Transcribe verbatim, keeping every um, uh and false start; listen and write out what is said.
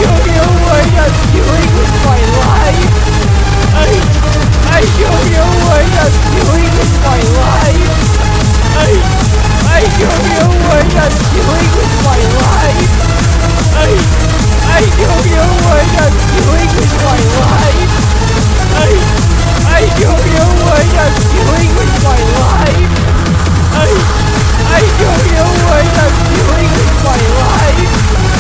don't know what I'm doing with my life. I, I don't know what I'm doing with my life. I, I don't know what I'm doing